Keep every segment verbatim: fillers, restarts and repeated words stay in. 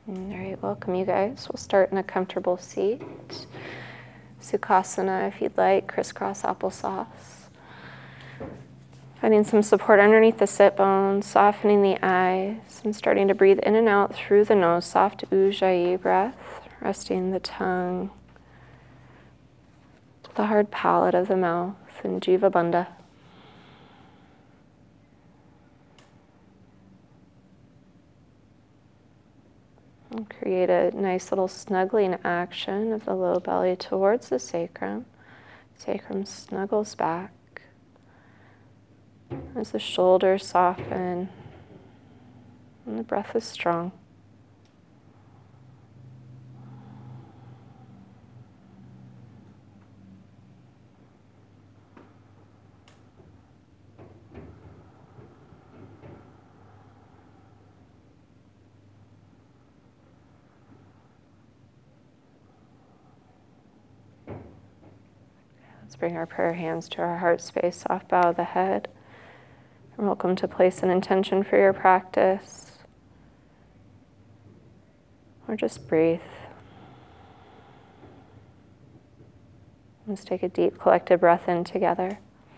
All right, welcome you guys. We'll start in a comfortable seat. Sukhasana if you'd like, crisscross applesauce. Finding some support underneath the sit bones, softening the eyes, and starting to breathe in and out through the nose, soft ujjayi breath, resting the tongue to the hard palate of the mouth in Jiva Bandha. And create a nice little snuggling action of the low belly towards the sacrum. Sacrum snuggles back as the shoulders soften and the breath is strong. Let's bring our prayer hands to our heart space, soft bow of the head. You're welcome to place an intention for your practice, or just breathe. Let's take a deep collective breath in together,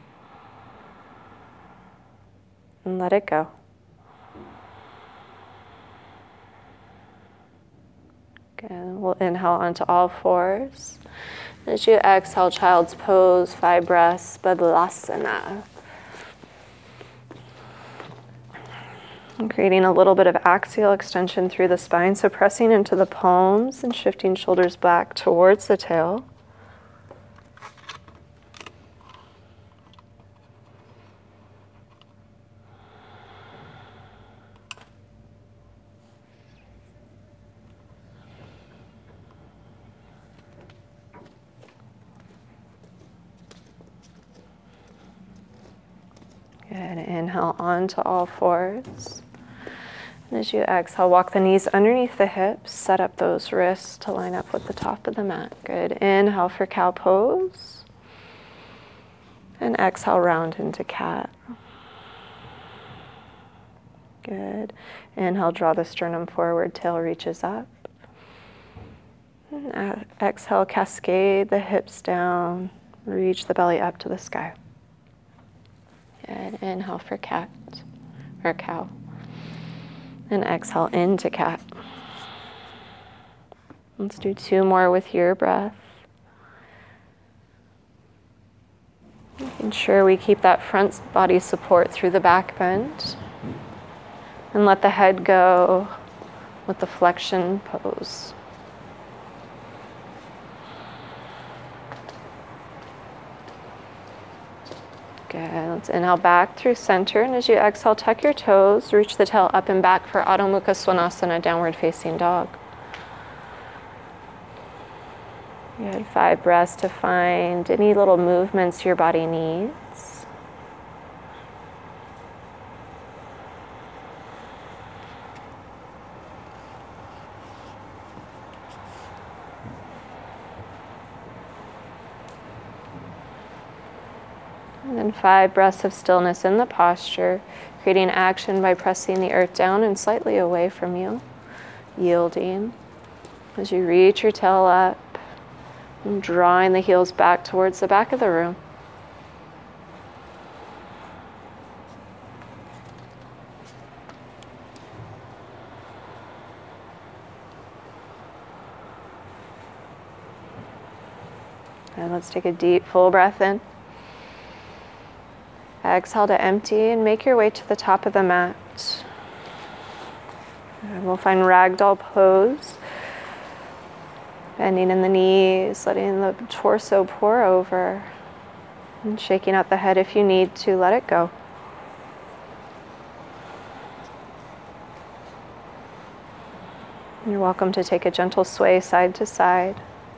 and let it go. Good. We'll inhale onto all fours. As you exhale, child's pose, five breaths, Badlasana. And creating a little bit of axial extension through the spine, so pressing into the palms and shifting shoulders back towards the tail. Good. Inhale onto all fours. And as you exhale, walk the knees underneath the hips, set up those wrists to line up with the top of the mat. Good. Inhale for cow pose. And exhale, round into cat. Good. Inhale, draw the sternum forward, tail reaches up. And exhale, cascade the hips down, reach the belly up to the sky. Good. Inhale for cat or cow. And exhale into cat. Let's do two more with your breath. Making sure we keep that front body support through the back bend. And let the head go with the flexion pose. Good. Let's inhale back through center, and as you exhale, tuck your toes, reach the tail up and back for Adho Mukha Svanasana, downward facing dog. Good. Five breaths to find any little movements your body needs. And then five breaths of stillness in the posture, creating action by pressing the earth down and slightly away from you, yielding. As you reach your tail up, and drawing the heels back towards the back of the room. And let's take a deep, full breath in. Exhale to empty and make your way to the top of the mat. And we'll find ragdoll pose. Bending in the knees, letting the torso pour over. And shaking out the head if you need to, let it go. You're welcome to take a gentle sway side to side.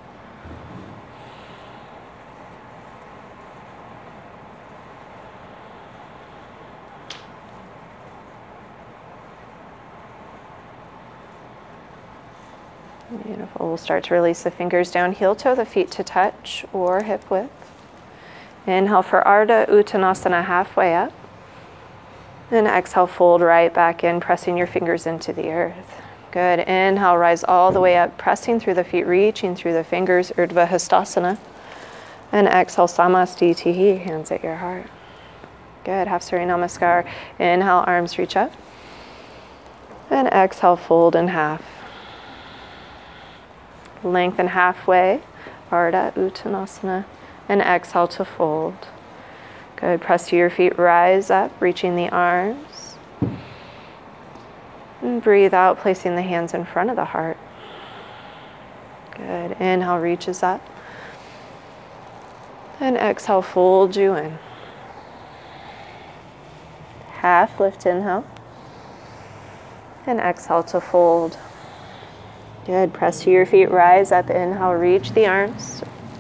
Beautiful. We'll start to release the fingers down, heel toe the feet to touch or hip width. Inhale for Ardha Uttanasana, halfway up. And exhale, fold right back in, pressing your fingers into the earth. Good. Inhale, rise all the way up, pressing through the feet, reaching through the fingers, Urdhva Hastasana. And exhale, Samastitihi, hands at your heart. Good. Half Surya Namaskar. Inhale, arms reach up. And exhale, fold in half. Lengthen halfway, Ardha Uttanasana. And exhale to fold. Good. Press to your feet, rise up, reaching the arms. And breathe out, placing the hands in front of the heart. Good. Inhale, reaches up. And exhale, fold you in. Half lift, inhale. And exhale to fold. Good. Press to your feet, rise up, inhale, reach the arms.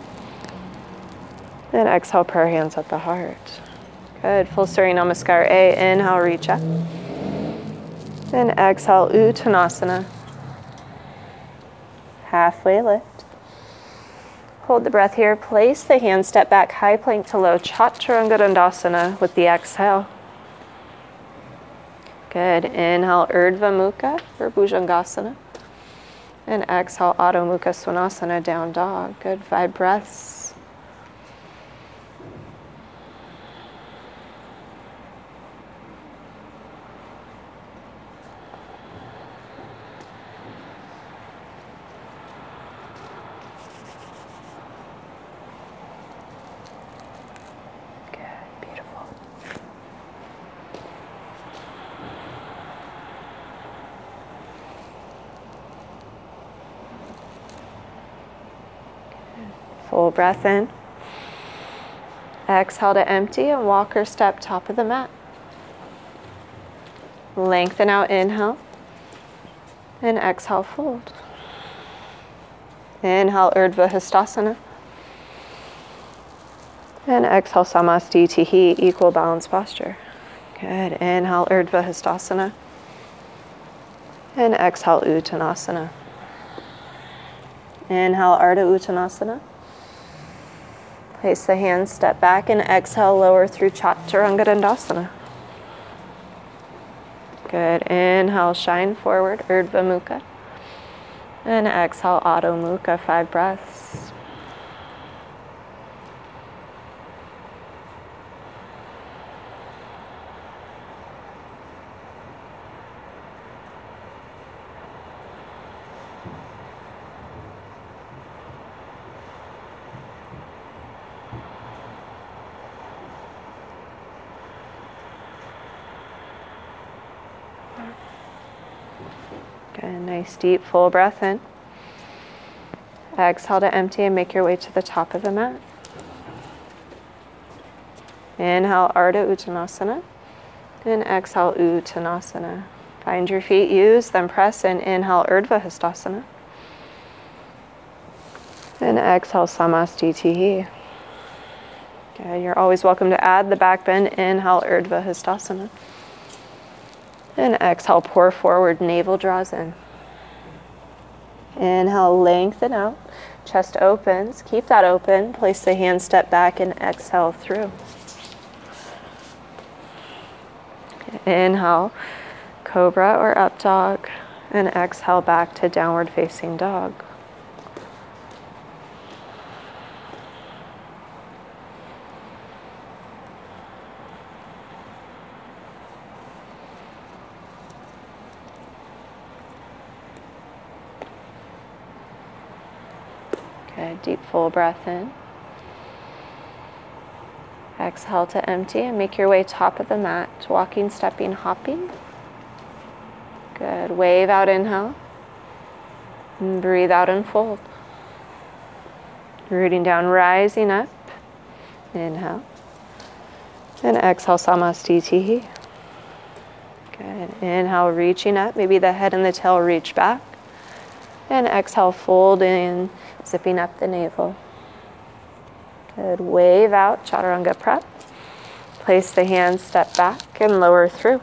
And exhale, prayer hands at the heart. Good. Full Surya Namaskar A. Inhale, reach up. And exhale, Uttanasana. Halfway lift. Hold the breath here. Place the hands, step back, high plank to low, Chaturanga Dandasana with the exhale. Good. Inhale, Urdhva Mukha or Bhujangasana. And exhale, Adho Mukha Svanasana, down dog. Good. Five breaths. Full breath in. Exhale to empty and walk or step top of the mat. Lengthen out, inhale. And exhale, fold. Inhale, Urdhva Hastasana. And exhale, Samastitihi, equal balance posture. Good. Inhale, Urdhva Hastasana. And exhale, Uttanasana. Inhale, Ardha Uttanasana. Place the hands, step back, and exhale, lower through Chaturanga Dandasana. Good. Inhale, shine forward, Urdhva Mukha. And exhale, Adho Mukha, five breaths. Good. Nice deep full breath in. Exhale to empty and make your way to the top of the mat. Inhale, Ardha Uttanasana. And exhale, Uttanasana. Find your feet, use them, press in. Inhale, Urdhva Hastasana. And exhale, Samastitihi. Okay, you're always welcome to add the back bend. Inhale, Urdhva Hastasana. And exhale, pour forward, navel draws in. Inhale, lengthen out, chest opens, keep that open, place the hands, step back, and exhale through. Inhale, cobra or up dog, and exhale back to downward facing dog. Good. Deep full breath in. Exhale to empty and make your way top of the mat, walking, stepping, hopping. Good. Wave out, inhale. And breathe out and fold. Rooting down, rising up. Inhale. And exhale, Samastitihi. Good. Inhale, reaching up. Maybe the head and the tail reach back. And exhale, fold in, zipping up the navel. Good. Wave out, Chaturanga prep. Place the hands, step back, and lower through.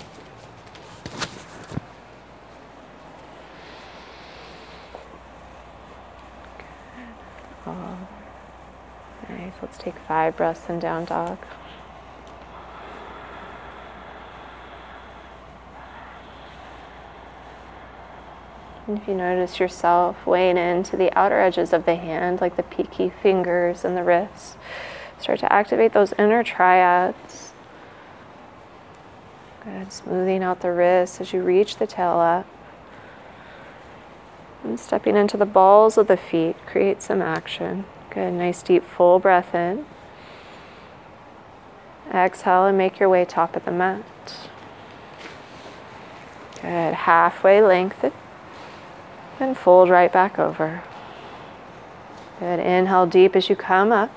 Good. Oh. Nice. Let's take five breaths in down dog. And if you notice yourself weighing into the outer edges of the hand, like the peaky fingers and the wrists, start to activate those inner triads. Good. Smoothing out the wrists as you reach the tail up. And stepping into the balls of the feet, create some action. Good. Nice deep full breath in. Exhale and make your way top of the mat. Good. Halfway lengthen. And fold right back over. Good. Inhale deep as you come up.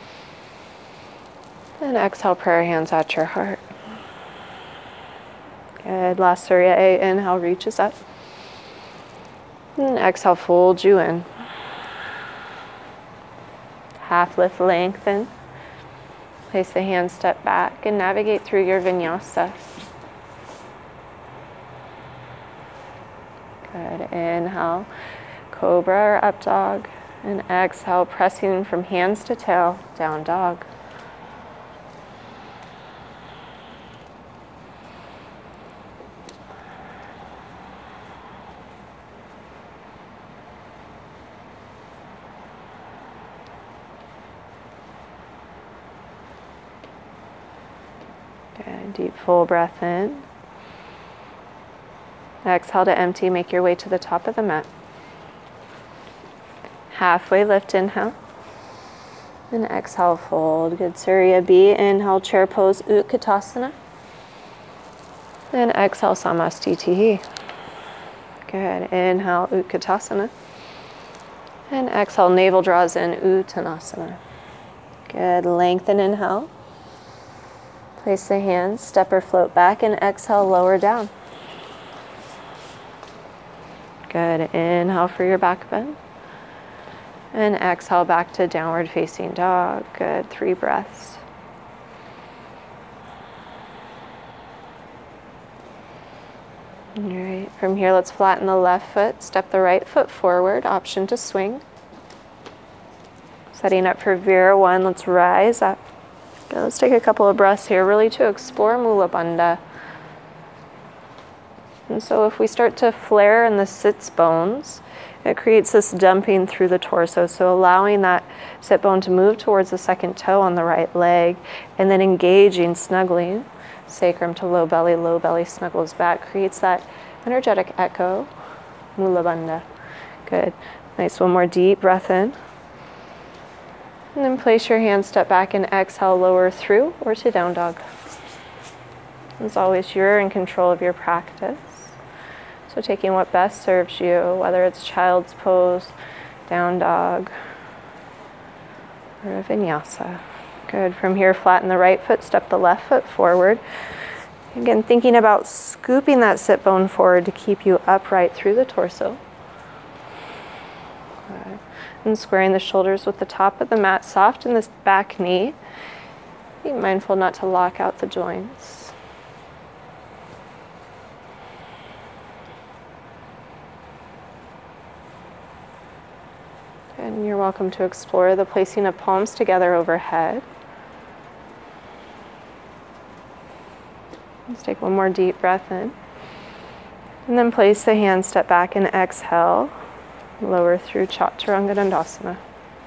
And exhale, prayer hands at your heart. Good. Last Surya A. Inhale, reaches up. And exhale, fold you in. Half lift, lengthen. Place the hands, step back, and navigate through your vinyasa. Good. Inhale, cobra or up dog. And exhale, pressing from hands to tail, down dog. Good. Deep full breath in. Exhale to empty, make your way to the top of the mat. Halfway lift, inhale. And exhale, fold. Good. Surya B. Inhale, chair pose, Utkatasana. And exhale, Samastitihi. Good. Inhale, Utkatasana. And exhale, navel draws in, Uttanasana. Good. Lengthen, inhale. Place the hands, step or float back, and exhale, lower down. Good. Inhale for your back bend. And exhale back to downward facing dog. Good. Three breaths. All right. From here, let's flatten the left foot. Step the right foot forward. Option to swing. Setting up for Vira one. Let's rise up. Okay, let's take a couple of breaths here, really to explore Mula Bandha. And so if we start to flare in the sits bones, it creates this dumping through the torso. So allowing that sit bone to move towards the second toe on the right leg, and then engaging, snuggling, sacrum to low belly, low belly snuggles back, creates that energetic echo, Mula Bandha. Good. Nice, one more deep breath in. And then place your hands, step back, and exhale, lower through or to down dog. As always, you're in control of your practice. So taking what best serves you, whether it's child's pose, down dog, or a vinyasa. Good. From here, flatten the right foot, step the left foot forward. Again, thinking about scooping that sit bone forward to keep you upright through the torso. Good. And squaring the shoulders with the top of the mat, soft in this back knee. Be mindful not to lock out the joints. And you're welcome to explore the placing of palms together overhead. Let's take one more deep breath in. And then place the hands, step back, and exhale. Lower through Chaturanga Dandasana.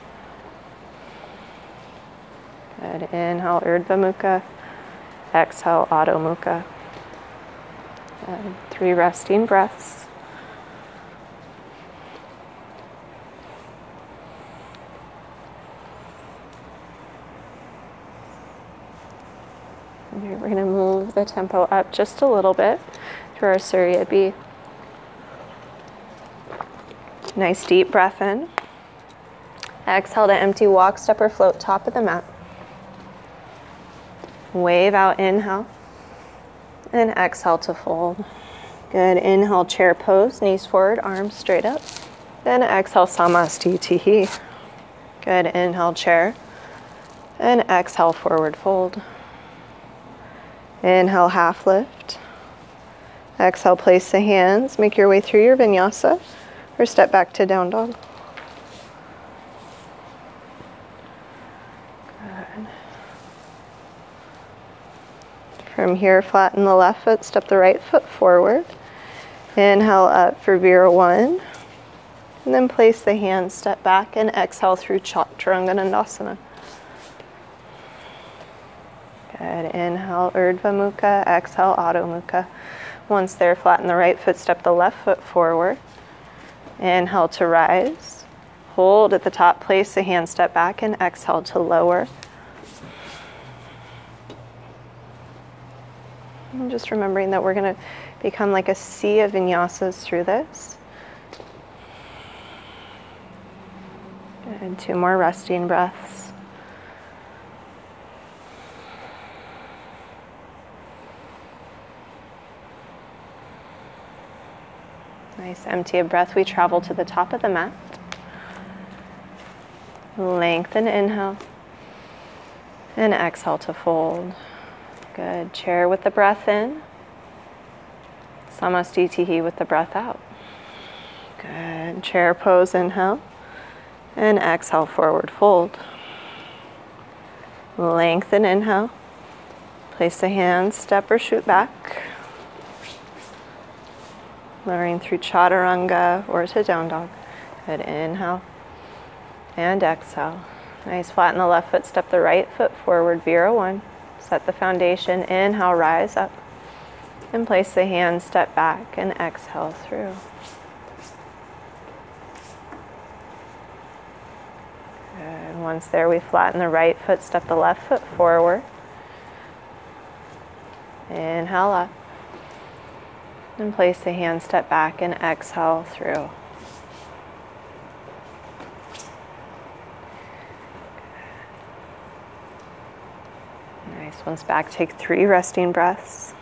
Good. Inhale, Urdhva Mukha. Exhale, Adho Mukha. Good. Three resting breaths. And here we're going to move the tempo up just a little bit to our Surya B. Nice deep breath in. Exhale to empty, walk, step, or float top of the mat. Wave out, inhale. And exhale to fold. Good. Inhale, chair pose, knees forward, arms straight up. Then exhale, Samastitihi. Good. Inhale, chair. And exhale, forward fold. Inhale, half lift. Exhale, place the hands. Make your way through your vinyasa. Or step back to down dog. Good. From here, flatten the left foot, step the right foot forward. Inhale up for Vira-one. And then place the hands, step back, and exhale through Chaturanga Dandasana. Good. Inhale, Urdhva Mukha. Exhale, Adho Mukha. Once there, flatten the right foot, step the left foot forward. Inhale to rise. Hold at the top, place the hand, step back, and exhale to lower. And just remembering that we're going to become like a sea of vinyasas through this. And two more resting breaths. Nice, empty a breath. We travel to the top of the mat. Lengthen, inhale. And exhale to fold. Good. Chair with the breath in. Samastitihi with the breath out. Good. Chair pose, inhale. And exhale, forward fold. Lengthen, inhale. Place the hands, step or shoot back. Lowering through Chaturanga or to down dog. Good. Inhale. And exhale. Nice. Flatten the left foot, step the right foot forward, Vira-one. Set the foundation. Inhale, rise up. And place the hands, step back, and exhale through. Good. Once there, we flatten the right foot, step the left foot forward. Inhale up. And place the hands, step back, and exhale through. Nice. Once back, take three resting breaths.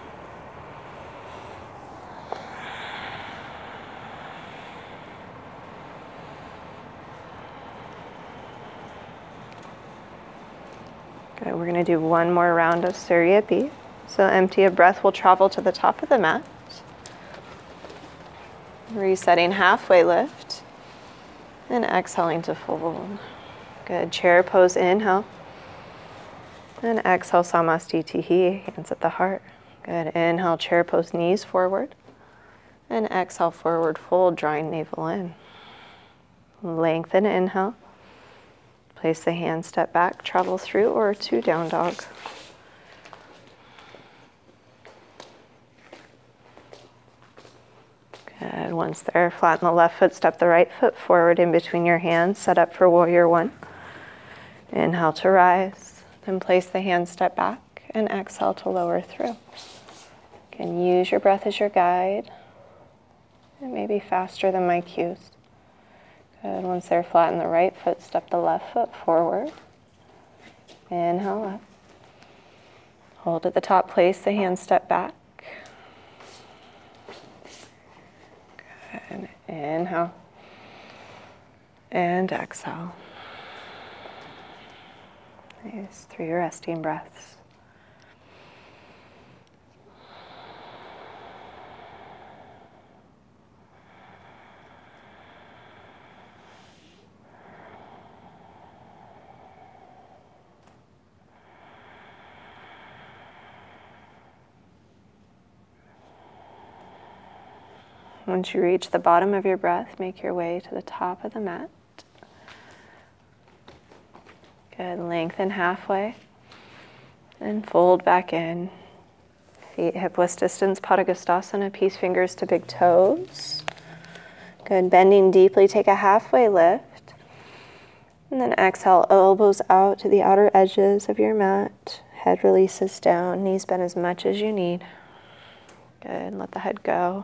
Good. We're going to do one more round of Surya B. So empty a breath, we'll travel to the top of the mat. Resetting halfway lift. And exhaling to fold. Good. Chair pose, inhale. And exhale, Samastitihi, hands at the heart. Good. Inhale, chair pose, knees forward. And exhale, forward fold, drawing navel in. Lengthen, inhale. Place the hand, step back, travel through or to down dog. Good. Once there, flatten the left foot, step the right foot forward in between your hands, set up for warrior one. Inhale to rise. Then place the hand, step back, and exhale to lower through. You can use your breath as your guide. It may be faster than my cues. Good. Once there, flatten the right foot, step the left foot forward. Inhale up. Hold at the top, place the hand, step back. Good. Inhale. And exhale. Nice. Three resting breaths. Once you reach the bottom of your breath, make your way to the top of the mat. Good. Lengthen halfway. And fold back in. Feet hip-width distance, Padangusthasana, peace fingers to big toes. Good. Bending deeply, take a halfway lift. And then exhale, elbows out to the outer edges of your mat. Head releases down, knees bend as much as you need. Good. Let the head go.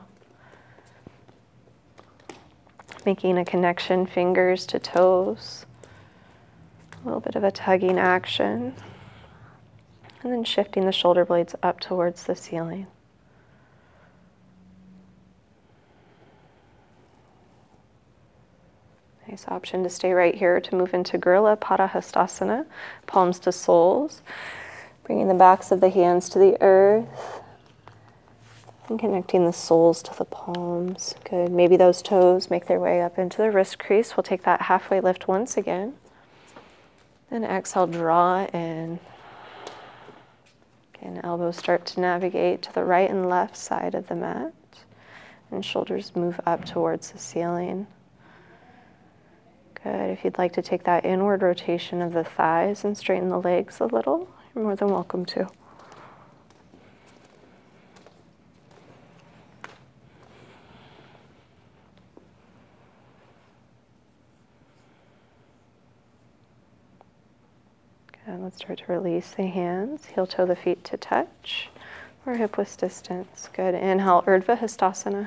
Making a connection, fingers to toes. A little bit of a tugging action. And then shifting the shoulder blades up towards the ceiling. Nice option to stay right here, to move into Gorilla Padahastasana, palms to soles. Bringing the backs of the hands to the earth. And connecting the soles to the palms. Good. Maybe those toes make their way up into the wrist crease. We'll take that halfway lift once again. And exhale, draw in. Again, elbows start to navigate to the right and left side of the mat. and shoulders move up towards the ceiling. Good. If you'd like to take that inward rotation of the thighs and straighten the legs a little, you're more than welcome to. Good. Let's start to release the hands, heel toe the feet to touch, or hip width distance. Good. Inhale, Urdhva Hastasana.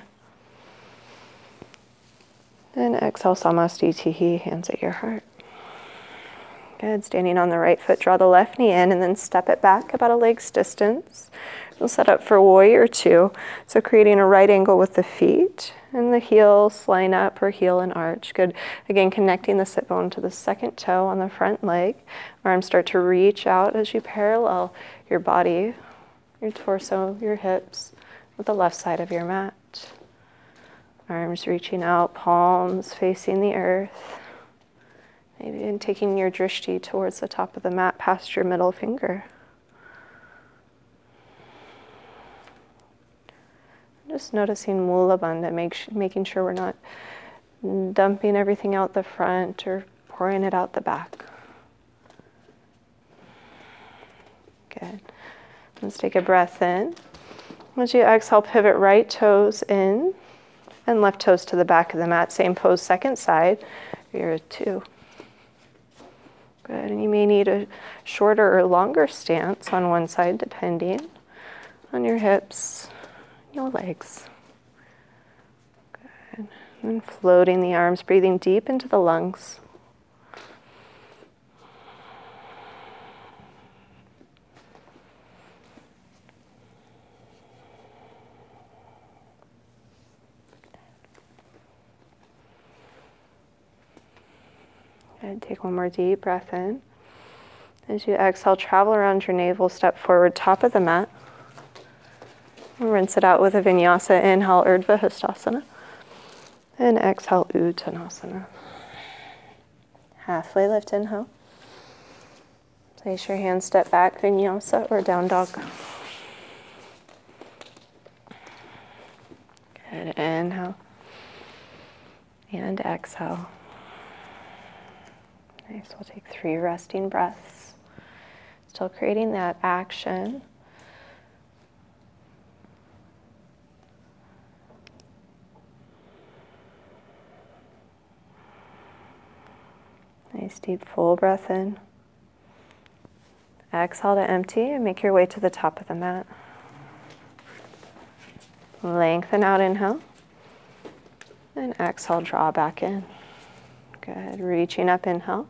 And exhale, Samasthiti, hands at your heart. Good. Standing on the right foot, draw the left knee in and then step it back about a leg's distance. We'll set up for warrior two. So creating a right angle with the feet and the heels line up or heel and arch. Good. Again, connecting the sit bone to the second toe on the front leg. Arms start to reach out as you parallel your body, your torso, your hips with the left side of your mat. Arms reaching out, palms facing the earth. Maybe even taking your drishti towards the top of the mat past your middle finger. Just noticing Mula Bandha, make, making sure we're not dumping everything out the front or pouring it out the back. Good. Let's take a breath in. As you exhale, pivot right toes in and left toes to the back of the mat. Same pose, second side. You're a two. Good. And you may need a shorter or longer stance on one side, depending on your hips, your legs. Good. And floating the arms, breathing deep into the lungs. Good. Take one more deep breath in. As you exhale, travel around your navel, step forward, top of the mat. Rinse it out with a vinyasa. Inhale, Urdhva Hastasana. And exhale, Uttanasana. Halfway lift, inhale. Place your hands, step back, vinyasa or down dog. Good. Inhale. And exhale. Nice. We'll take three resting breaths. Still creating that action. Nice deep full breath in. Exhale to empty and make your way to the top of the mat. Lengthen out, inhale. And exhale, draw back in. Good. Reaching up, inhale.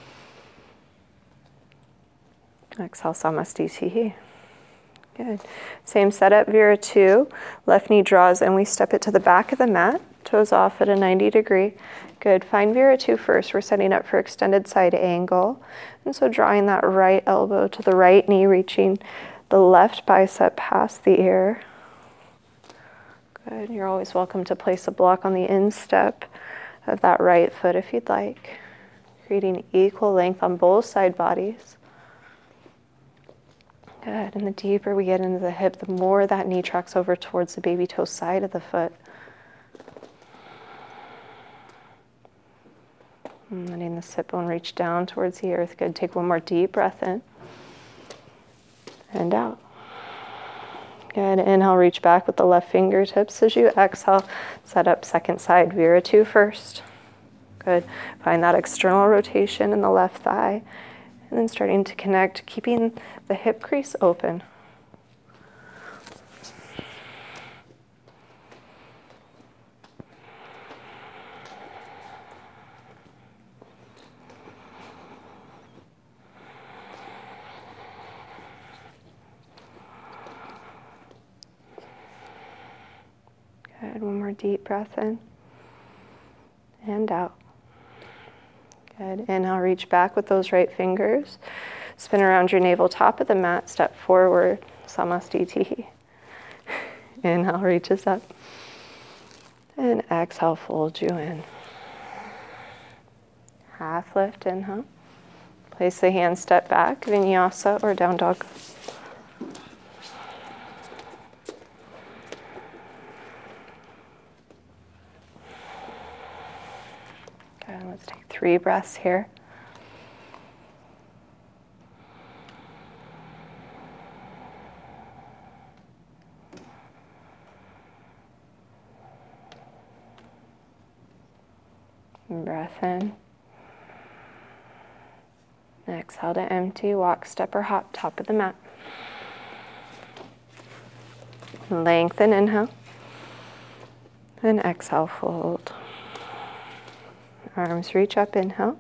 Exhale, Samasthiti. Good. Same setup, Vira two. Left knee draws and we step it to the back of the mat. Toes off at a ninety degree. Good. Find Vira two first. We're setting up for extended side angle. And so drawing that right elbow to the right knee, reaching the left bicep past the ear. Good. You're always welcome to place a block on the instep of that right foot if you'd like. Creating equal length on both side bodies. Good. And the deeper we get into the hip, the more that knee tracks over towards the baby toe side of the foot. And letting the sit bone reach down towards the earth. Good. Take one more deep breath in. And out. Good. Inhale, reach back with the left fingertips. As you exhale, set up second side, Vira two first. Good. Find that external rotation in the left thigh. And then starting to connect, keeping the hip crease open. Good. One more deep breath in. And out. Good. Inhale, reach back with those right fingers. Spin around your navel, top of the mat, step forward, Samasthiti. Inhale, reaches up. And exhale, fold you in. Half lift, inhale. Place the hands, step back, vinyasa or down dog. Let's take three breaths here. Breath in. Exhale to empty, walk, step, or hop, top of the mat. Lengthen, inhale. And exhale, fold. Arms reach up, inhale.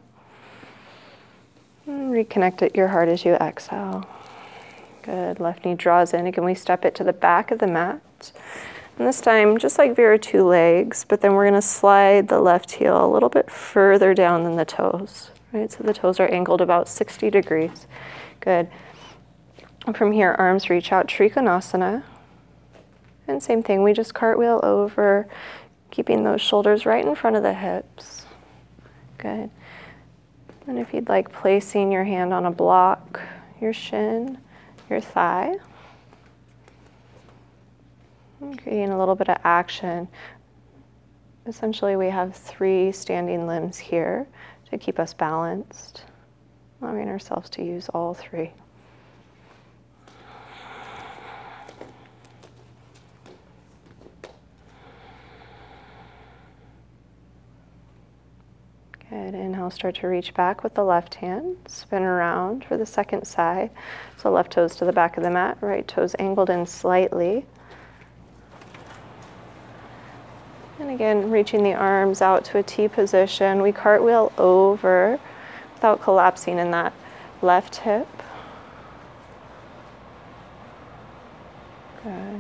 And reconnect at your heart as you exhale. Good, left knee draws in. Again, we step it to the back of the mat. And this time, just like Vera, two legs, but then we're gonna slide the left heel a little bit further down than the toes, right? So the toes are angled about sixty degrees. Good. And from here, arms reach out, Trikonasana. And same thing, we just cartwheel over, keeping those shoulders right in front of the hips. Good. And if you'd like, placing your hand on a block, your shin, your thigh. And creating a little bit of action. Essentially, we have three standing limbs here to keep us balanced, allowing ourselves to use all three. Good. Inhale, start to reach back with the left hand. Spin around for the second side. So left toes to the back of the mat, right toes angled in slightly. And again, reaching the arms out to a T position. We cartwheel over without collapsing in that left hip. Good.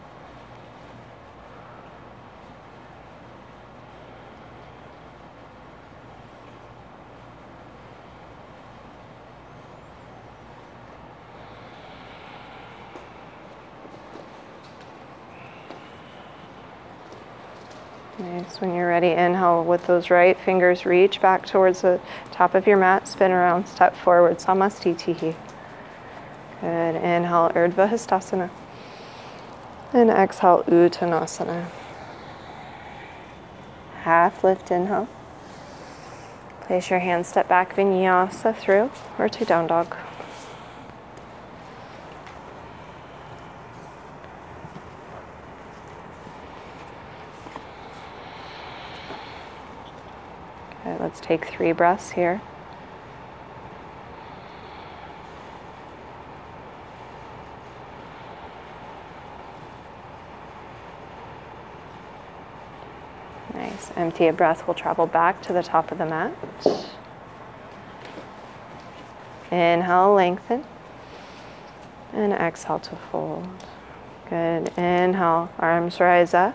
Nice. When you're ready, inhale with those right fingers, reach back towards the top of your mat, spin around, step forward, Samastitihi. Good. Inhale, Urdhva Hastasana. And exhale, Uttanasana. Half lift, inhale. Place your hands, step back, Vinyasa through, or to down dog. Okay, let's take three breaths here. Nice. Empty a breath. We'll travel back to the top of the mat. Inhale, lengthen. And exhale to fold. Good. Inhale, arms rise up.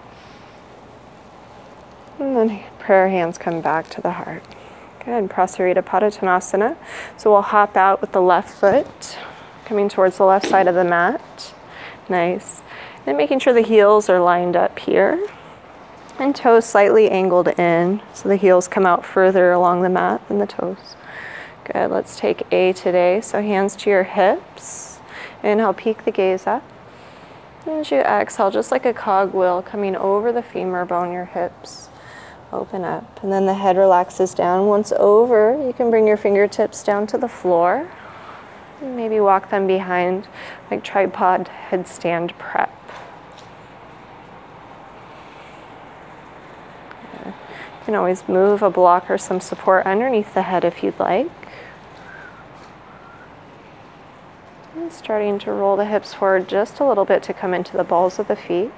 And then prayer hands come back to the heart. Good. Prasarita Padottanasana. So we'll hop out with the left foot, coming towards the left side of the mat. Nice. And making sure the heels are lined up here. And toes slightly angled in, so the heels come out further along the mat than the toes. Good. Let's take A today. So hands to your hips. Inhale, peek the gaze up. And as you exhale, just like a cogwheel, coming over the femur bone, your hips open up. And then the head relaxes down. Once over, you can bring your fingertips down to the floor. And maybe walk them behind, like tripod headstand prep. You can always move a block or some support underneath the head if you'd like. And starting to roll the hips forward just a little bit to come into the balls of the feet.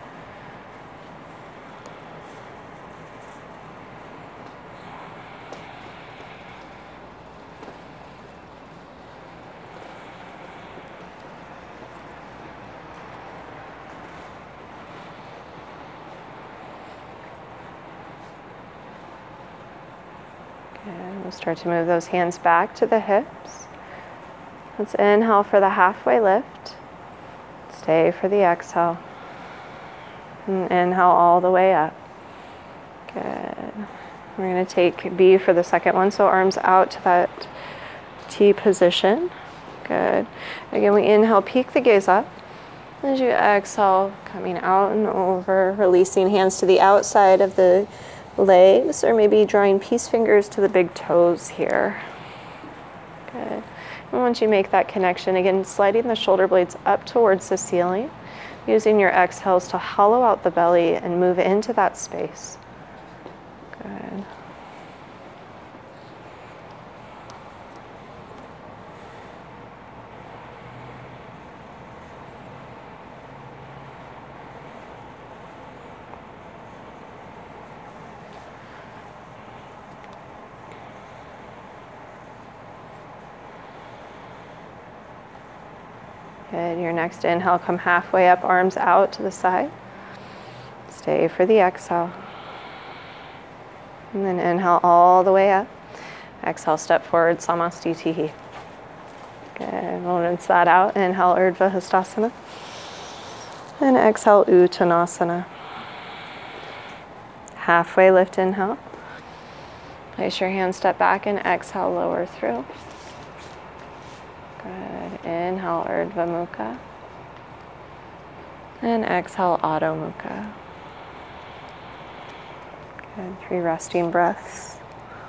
And we'll start to move those hands back to the hips. Let's inhale for the halfway lift. Stay for the exhale. And inhale all the way up. Good. We're going to take B for the second one. So arms out to that T position. Good. Again, we inhale, peek the gaze up. As you exhale, coming out and over, releasing hands to the outside of the legs, or maybe drawing peace fingers to the big toes here. Good. And once you make that connection, again, sliding the shoulder blades up towards the ceiling, using your exhales to hollow out the belly and move into that space. Good. Good. Your next inhale, come halfway up, arms out to the side. Stay for the exhale. And then inhale all the way up. Exhale, step forward, Samastitihi. Good. We'll rinse that out. Inhale, Urdhva Hastasana. And exhale, Uttanasana. Halfway lift, inhale. Place your hands, step back, and exhale, lower through. Good. Inhale, Urdhva Mukha. And exhale, Adho Mukha. Good. Three resting breaths.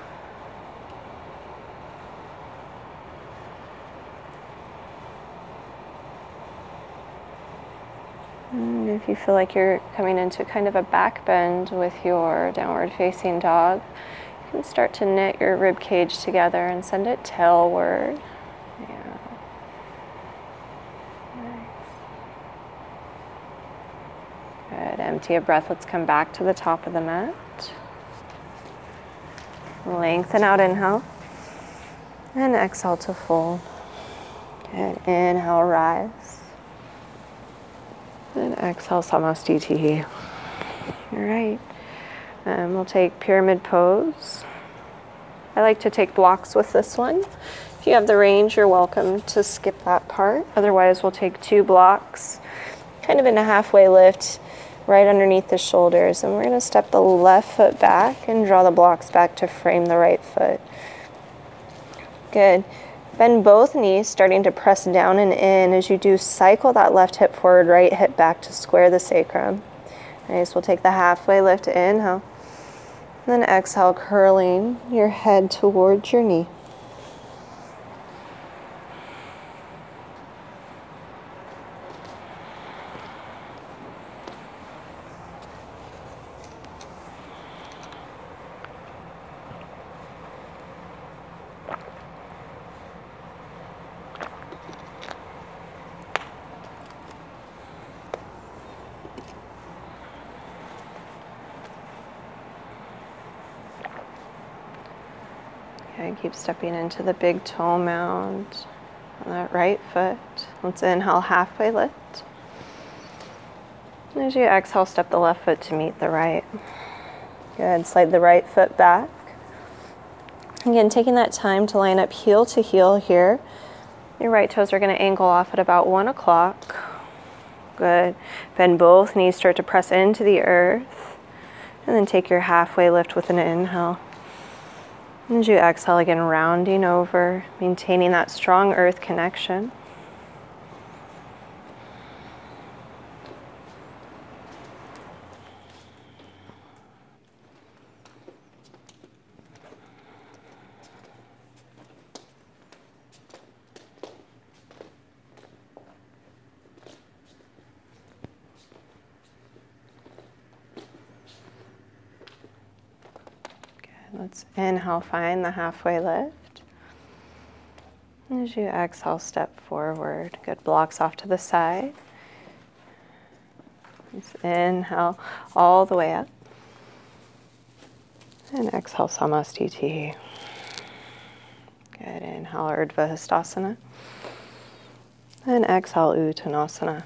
And if you feel like you're coming into kind of a back bend with your downward facing dog, you can start to knit your rib cage together and send it tailward. Yeah. Nice. Good. Empty a breath. Let's come back to the top of the mat. Lengthen out, inhale. And exhale to fold. Good. Inhale, rise. And exhale, Samastitihi. All right. Um, we'll take pyramid pose. I like to take blocks with this one. If you have the range, you're welcome to skip that part. Otherwise, we'll take two blocks, kind of in a halfway lift, right underneath the shoulders. And we're going to step the left foot back and draw the blocks back to frame the right foot. Good. Bend both knees, starting to press down and in. As you do, cycle that left hip forward, right hip back to square the sacrum. Nice. We'll take the halfway lift, inhale. Then exhale, curling your head towards your knee. Okay, keep stepping into the big toe mound on that right foot. Let's inhale, halfway lift. And as you exhale, step the left foot to meet the right. Good, slide the right foot back. Again, taking that time to line up heel to heel here. Your right toes are going to angle off at about one o'clock. Good. Bend both knees, start to press into the earth. And then take your halfway lift with an inhale. And as you exhale, again, rounding over, maintaining that strong earth connection. Let's inhale, find the halfway lift. And as you exhale, step forward. Good, blocks off to the side. Let's inhale all the way up. And exhale, Samastitihi. Good, inhale, Urdhva Hastasana. And exhale, Uttanasana.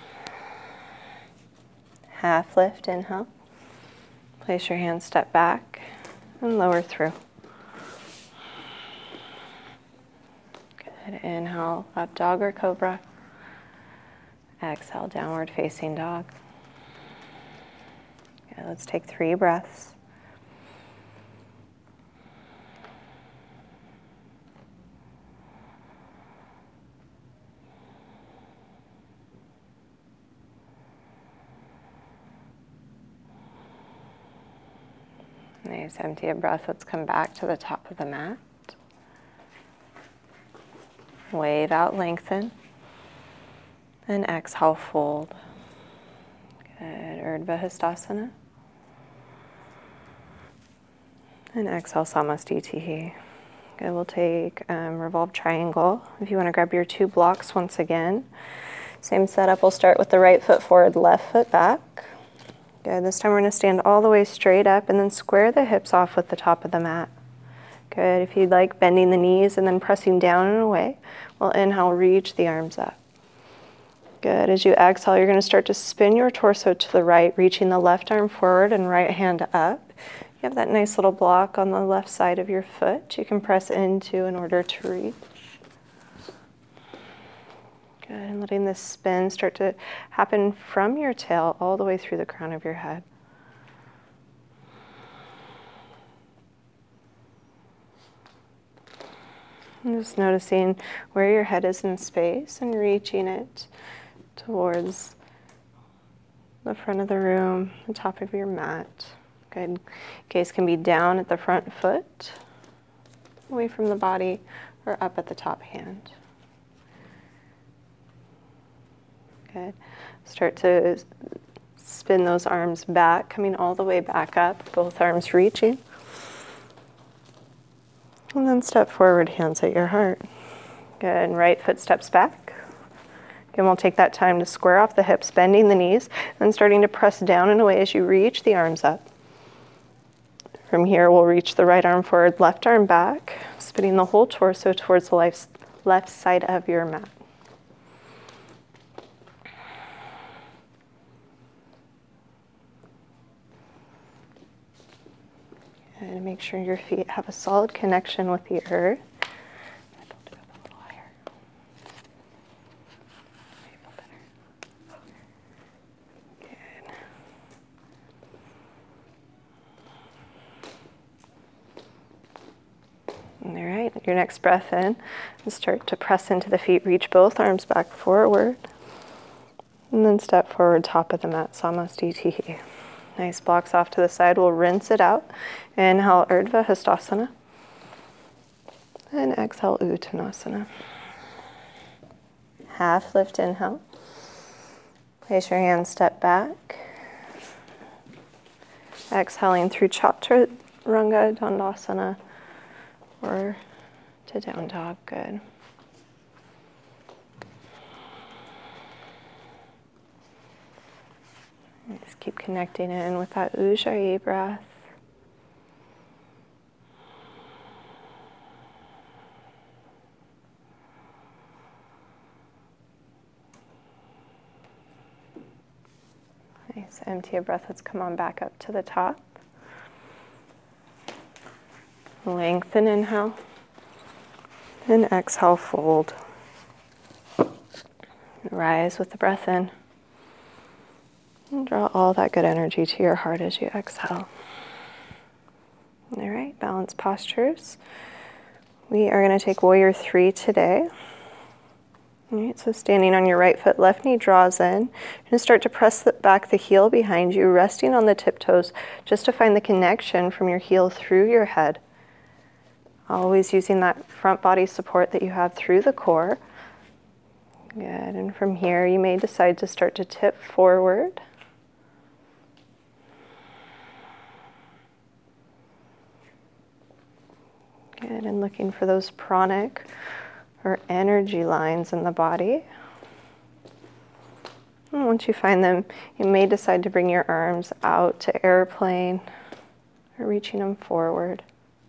Half lift, inhale. Place your hands, step back. And lower through. Good. Inhale, up dog or cobra. Exhale, downward facing dog. Okay, let's take three breaths. Nice, empty a breath. Let's come back to the top of the mat. Wave out, lengthen. And exhale, fold. Good, Urdhva Hastasana. And exhale, Samasthiti. Good, we'll take um, revolved triangle. If you want to grab your two blocks once again. Same setup, we'll start with the right foot forward, left foot back. Good, this time we're going to stand all the way straight up and then square the hips off with the top of the mat. Good, if you'd like, bending the knees and then pressing down and away. We'll inhale, reach the arms up. Good, as you exhale, you're going to start to spin your torso to the right, reaching the left arm forward and right hand up. You have that nice little block on the left side of your foot you can press into in order to reach. Good, and letting this spin start to happen from your tail all the way through the crown of your head. And just noticing where your head is in space and reaching it towards the front of the room, the top of your mat. Good. Gaze can be down at the front foot, away from the body, or up at the top hand. Good. Start to spin those arms back, coming all the way back up, both arms reaching. And then step forward, hands at your heart. Good, and right foot steps back. Again, we'll take that time to square off the hips, bending the knees, and starting to press down and away as you reach the arms up. From here, we'll reach the right arm forward, left arm back, spinning the whole torso towards the left, left side of your mat. And make sure your feet have a solid connection with the earth. All right, your next breath in, and start to press into the feet, reach both arms back forward, and then step forward, top of the mat, Samasthiti. Nice, blocks off to the side, we'll rinse it out. Inhale, Urdhva Hastasana, and exhale, Uttanasana. Half lift, inhale. Place your hands, step back. Exhaling through Chaturanga Dandasana, or to down dog. Good. And just keep connecting in with that Ujjayi breath. Nice, empty a breath. Let's come on back up to the top. Lengthen, inhale, and exhale, fold. Rise with the breath in. And draw all that good energy to your heart as you exhale. All right, balanced postures. We are going to take Warrior Three today. All right, so standing on your right foot, left knee draws in. You're going to start to press the, back the heel behind you, resting on the tiptoes, just to find the connection from your heel through your head. Always using that front body support that you have through the core. Good, and from here you may decide to start to tip forward. Good, and looking for those pranic or energy lines in the body. And once you find them, you may decide to bring your arms out to airplane or reaching them forward.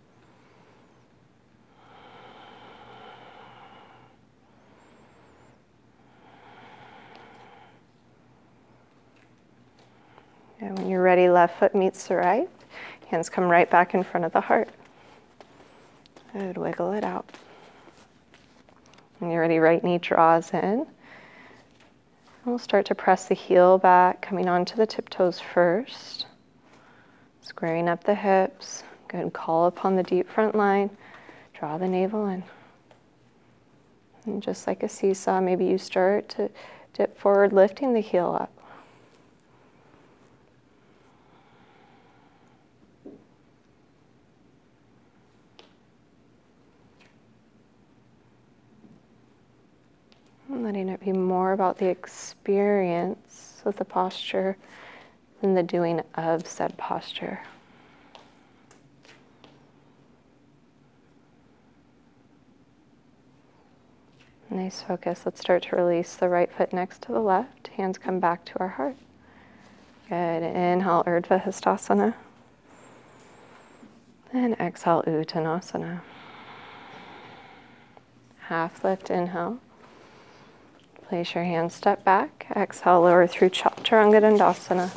And when you're ready, left foot meets the right. Hands come right back in front of the heart. Good, wiggle it out. When you're ready, right knee draws in. And we'll start to press the heel back, coming onto the tiptoes first. Squaring up the hips. Good, call upon the deep front line. Draw the navel in. And just like a seesaw, maybe you start to dip forward, lifting the heel up. letting it be more about the experience of the posture than the doing of said posture. Nice focus. Let's start to release the right foot next to the left. Hands come back to our heart. Good. Inhale, Urdhva Hastasana. And exhale, Uttanasana. Half lift, inhale. Place your hands, step back. Exhale, lower through Chaturanga Dandasana.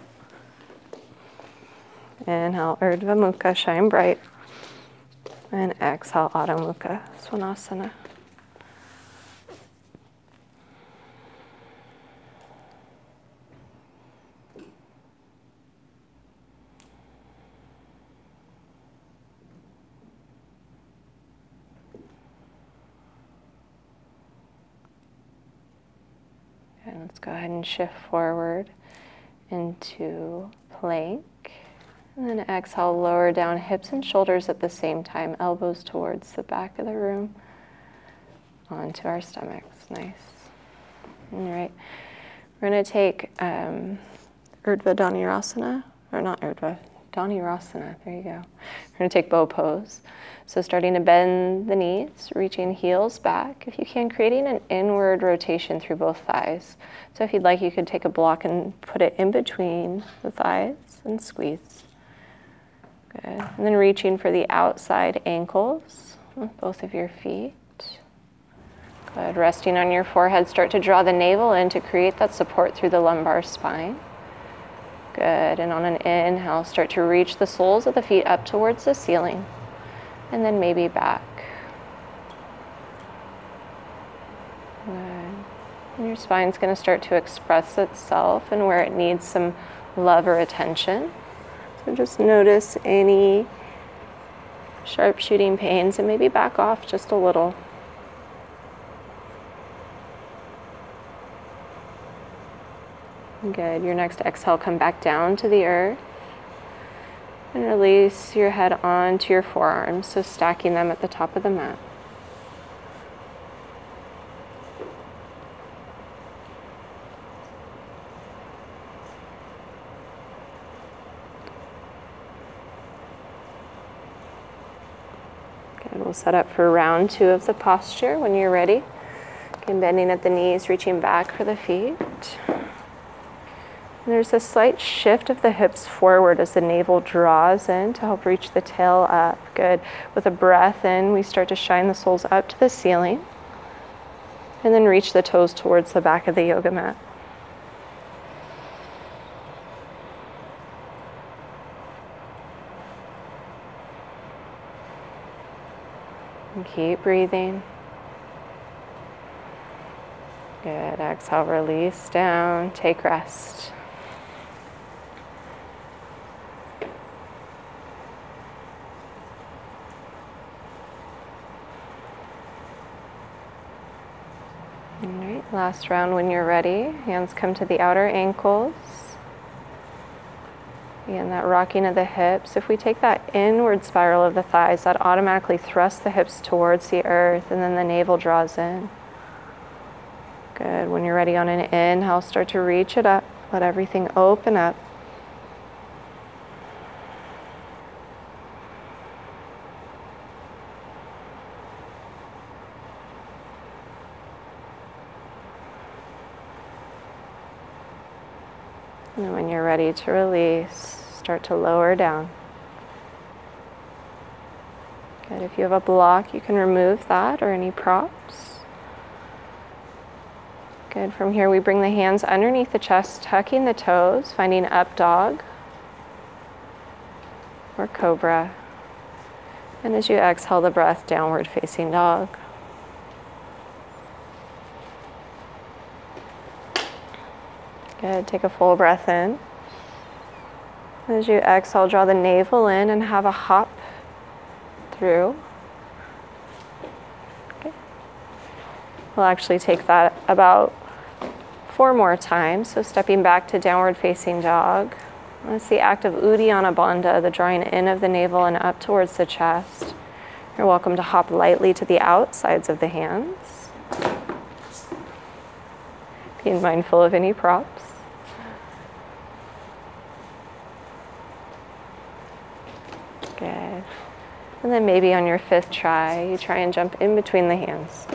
Inhale, Urdhva Mukha, shine bright. And exhale, Adho Mukha, Svanasana. And let's go ahead and shift forward into plank. And then exhale, lower down hips and shoulders at the same time, elbows towards the back of the room, onto our stomachs. Nice. All right. We're going to take um, Urdhva Dhanurasana, or not Urdhva, Dhanurasana. There you go. We're going to take bow pose. So starting to bend the knees, reaching heels back. If you can, creating an inward rotation through both thighs. So if you'd like, you could take a block and put it in between the thighs and squeeze. Good. And then reaching for the outside ankles with both of your feet. Good. Resting on your forehead, start to draw the navel in to create that support through the lumbar spine. Good. And on an inhale, start to reach the soles of the feet up towards the ceiling. And then maybe back. Good. And your spine's going to start to express itself and where it needs some love or attention. So just notice any sharp shooting pains and maybe back off just a little. Good. Your next exhale, come back down to the earth. And release your head onto your forearms, so stacking them at the top of the mat. Good. We'll set up for round two of the posture when you're ready. Again, bending at the knees, reaching back for the feet. And there's a slight shift of the hips forward as the navel draws in to help reach the tail up. Good. With a breath in, we start to shine the soles up to the ceiling. And then reach the toes towards the back of the yoga mat. And keep breathing. Good. Exhale, release down, take rest. All right, last round when you're ready. Hands come to the outer ankles. Again, that rocking of the hips. If we take that inward spiral of the thighs, that automatically thrusts the hips towards the earth, and then the navel draws in. Good. When you're ready on an inhale, start to reach it up. Let everything open up. And when you're ready to release, start to lower down. Good. If you have a block, you can remove that or any props. Good. From here, we bring the hands underneath the chest, tucking the toes, finding up dog or cobra. And as you exhale the breath, downward facing dog. Good. Take a full breath in. As you exhale, draw the navel in and have a hop through. Okay. We'll actually take that about four more times. So stepping back to downward facing dog. That's the act of Uddiyana Bandha, the drawing in of the navel and up towards the chest. You're welcome to hop lightly to the outsides of the hands. Being mindful of any props. Good. And then maybe on your fifth try, you try and jump in between the hands.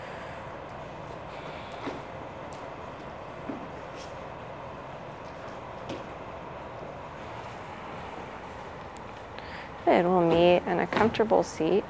Good. We'll meet in a comfortable seat.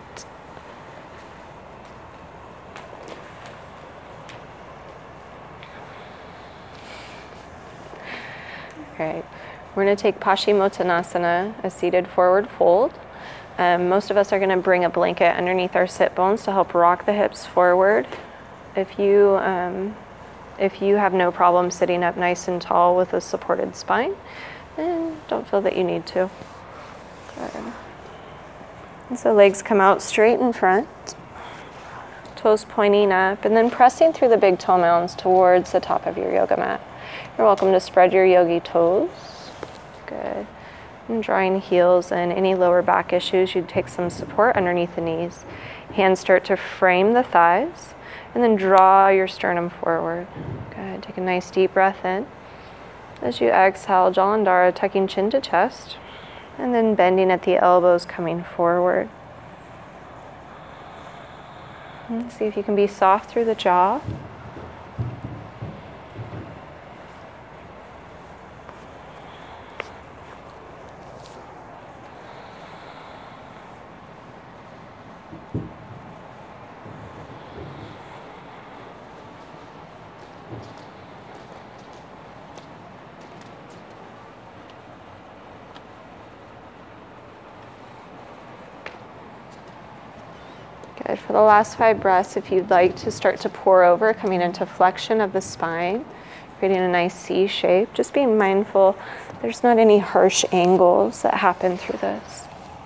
Great. We're going to take Paschimottanasana, a seated forward fold. Um, most of us are going to bring a blanket underneath our sit bones to help rock the hips forward. If you, um, if you have no problem sitting up nice and tall with a supported spine, then don't feel that you need to. Good. And so legs come out straight in front, toes pointing up, and then pressing through the big toe mounds towards the top of your yoga mat. You're welcome to spread your yogi toes. Good. And drawing heels and any lower back issues, you'd take some support underneath the knees. Hands start to frame the thighs, and then draw your sternum forward. Good. Take a nice deep breath in. As you exhale, Jalandhara, tucking chin to chest, and then bending at the elbows, coming forward. And see if you can be soft through the jaw. Good. For the last five breaths, if you'd like to start to pour over, coming into flexion of the spine, creating a nice C shape, just being mindful there's not any harsh angles that happen through this.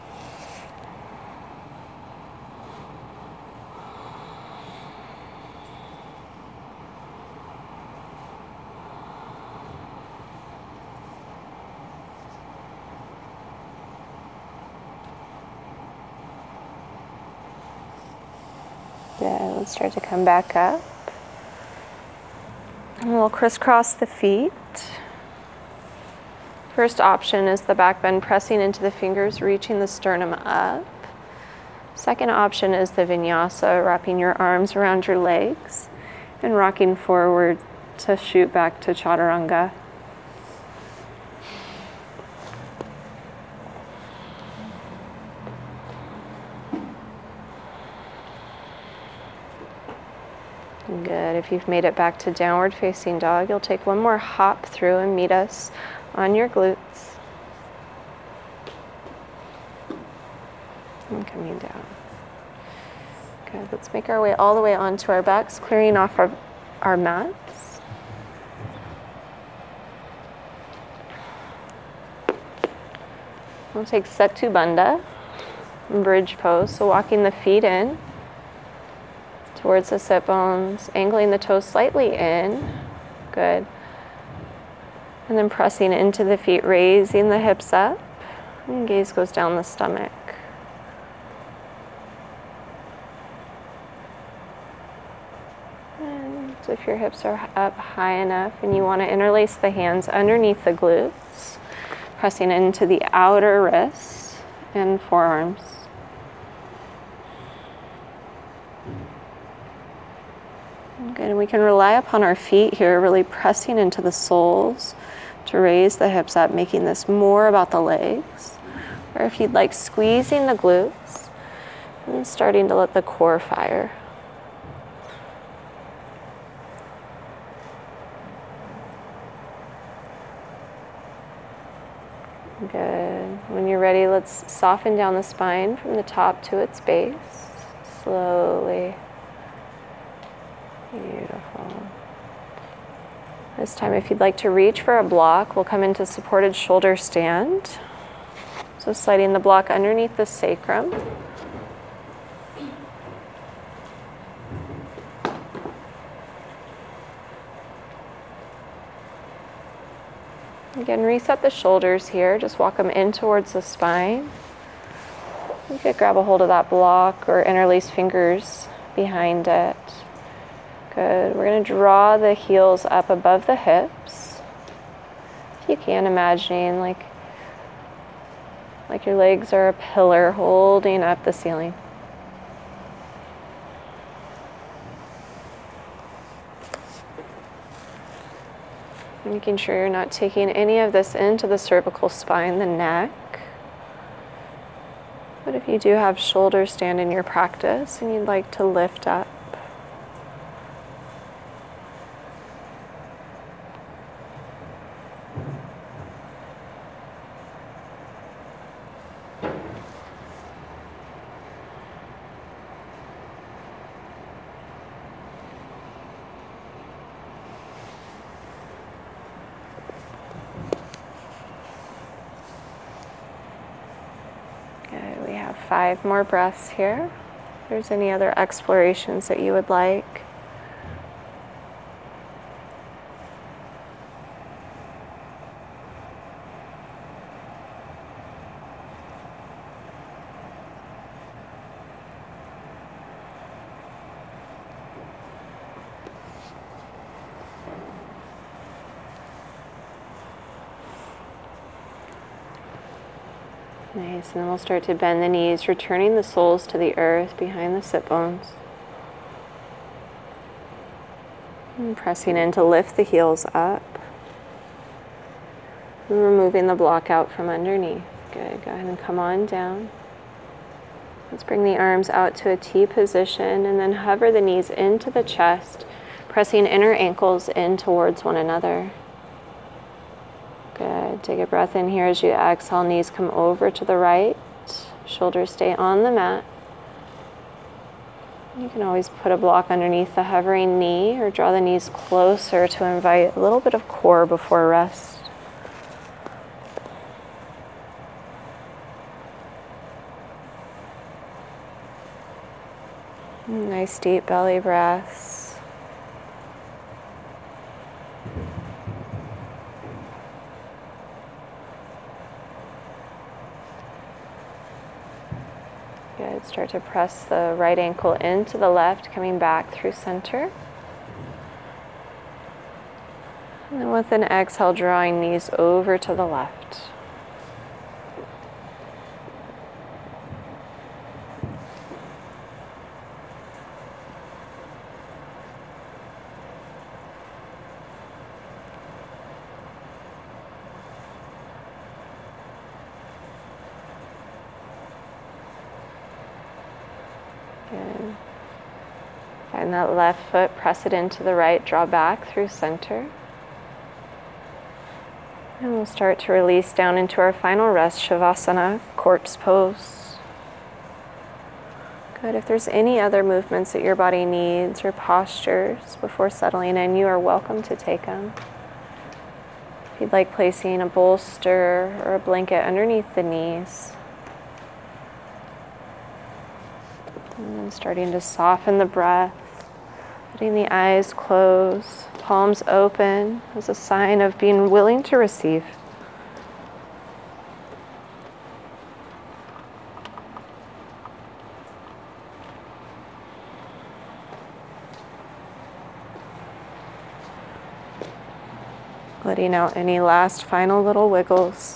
Good. Let's start to come back up. And we'll crisscross the feet. First option is the back bend, pressing into the fingers, reaching the sternum up. Second option is the vinyasa, wrapping your arms around your legs and rocking forward to shoot back to chaturanga. Good. If you've made it back to downward facing dog, you'll take one more hop through and meet us on your glutes. And coming down. Good. Let's make our way all the way onto our backs, clearing off our, our mats. We'll take Setu Bandha, bridge pose, so walking the feet in towards the sit bones, angling the toes slightly in. Good. And then pressing into the feet, raising the hips up, and gaze goes down the stomach. And if your hips are up high enough and you want to interlace the hands underneath the glutes, pressing into the outer wrists and forearms. Good, and we can rely upon our feet here, really pressing into the soles to raise the hips up, making this more about the legs. Or if you'd like, squeezing the glutes and starting to let the core fire. Good. When you're ready, let's soften down the spine from the top to its base, slowly. Beautiful. This time, if you'd like to reach for a block, we'll come into supported shoulder stand. So sliding the block underneath the sacrum. Again, reset the shoulders here. Just walk them in towards the spine. You could grab a hold of that block or interlace fingers behind it. Good. We're going to draw the heels up above the hips. If you can, imagining like, like your legs are a pillar holding up the ceiling. Making sure you're not taking any of this into the cervical spine, the neck. But if you do have shoulders stand in your practice and you'd like to lift up, five more breaths here. If there's any other explorations that you would like. Nice, and then we'll start to bend the knees, returning the soles to the earth behind the sit bones. And pressing in to lift the heels up. And removing the block out from underneath. Good, go ahead and come on down. Let's bring the arms out to a T position and then hover the knees into the chest, pressing inner ankles in towards one another. Good. Take a breath in here as you exhale. Knees come over to the right. Shoulders stay on the mat. You can always put a block underneath the hovering knee or draw the knees closer to invite a little bit of core before rest. Nice deep belly breaths. Good. Start to press the right ankle into the left, coming back through center. And then with an exhale, drawing knees over to the left. Good. Find that left foot, press it into the right, draw back through center. And we'll start to release down into our final rest, Shavasana, corpse pose. Good. If there's any other movements that your body needs or postures before settling in, you are welcome to take them. If you'd like placing a bolster or a blanket underneath the knees. And then starting to soften the breath, letting the eyes close, palms open as a sign of being willing to receive. Letting out any last final little wiggles.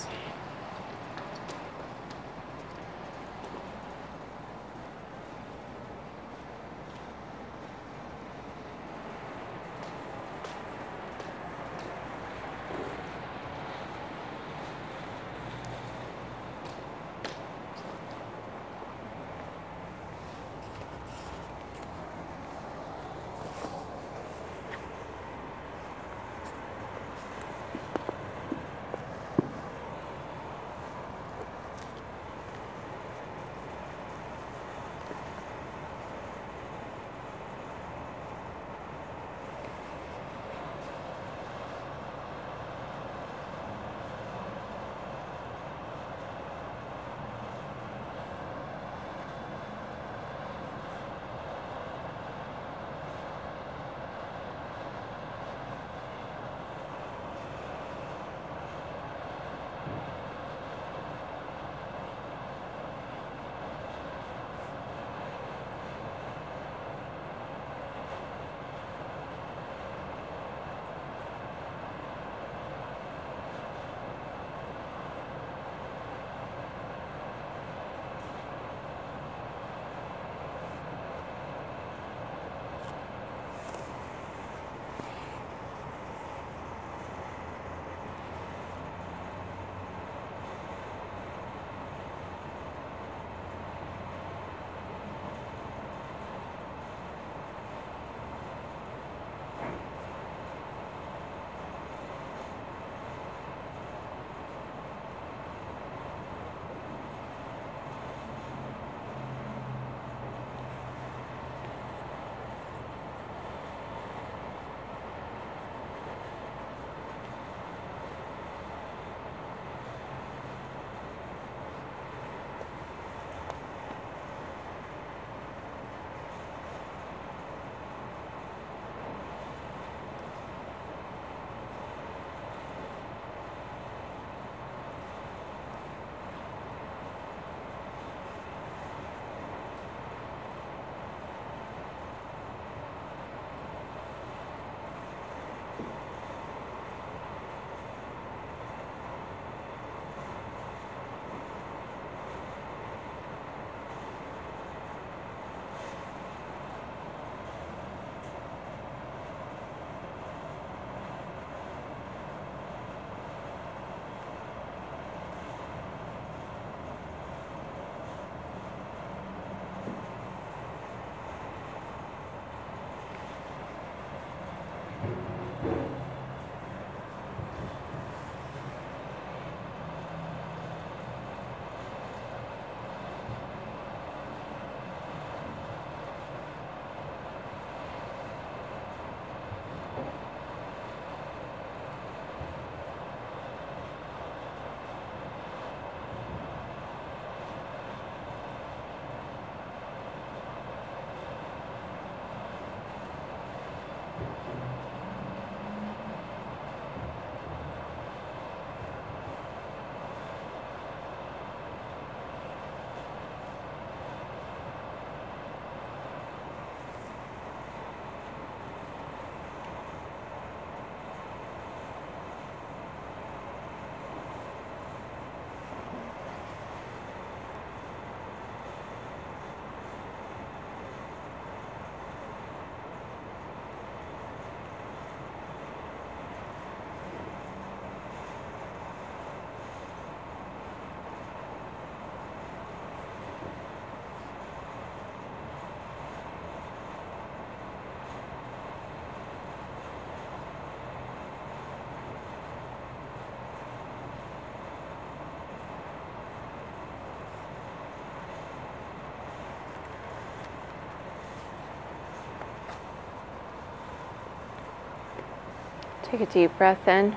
Take a deep breath in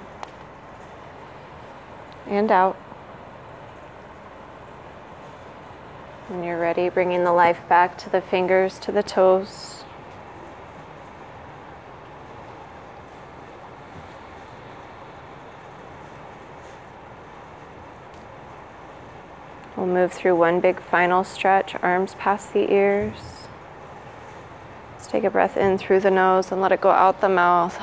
and out. When you're ready, bringing the life back to the fingers, to the toes. We'll move through one big final stretch, arms past the ears. Let's take a breath in through the nose and let it go out the mouth.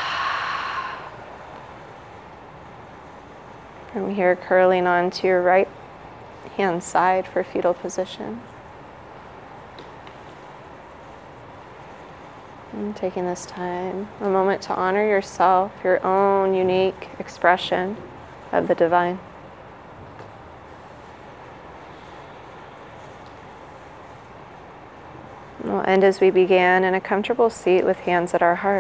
From here, curling onto your right hand side for fetal position. And taking this time, a moment to honor yourself, your own unique expression of the divine. We'll end as we began, in a comfortable seat with hands at our heart.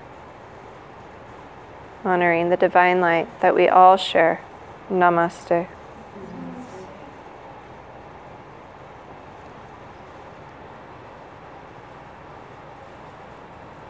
Honoring the divine light that we all share. Namaste.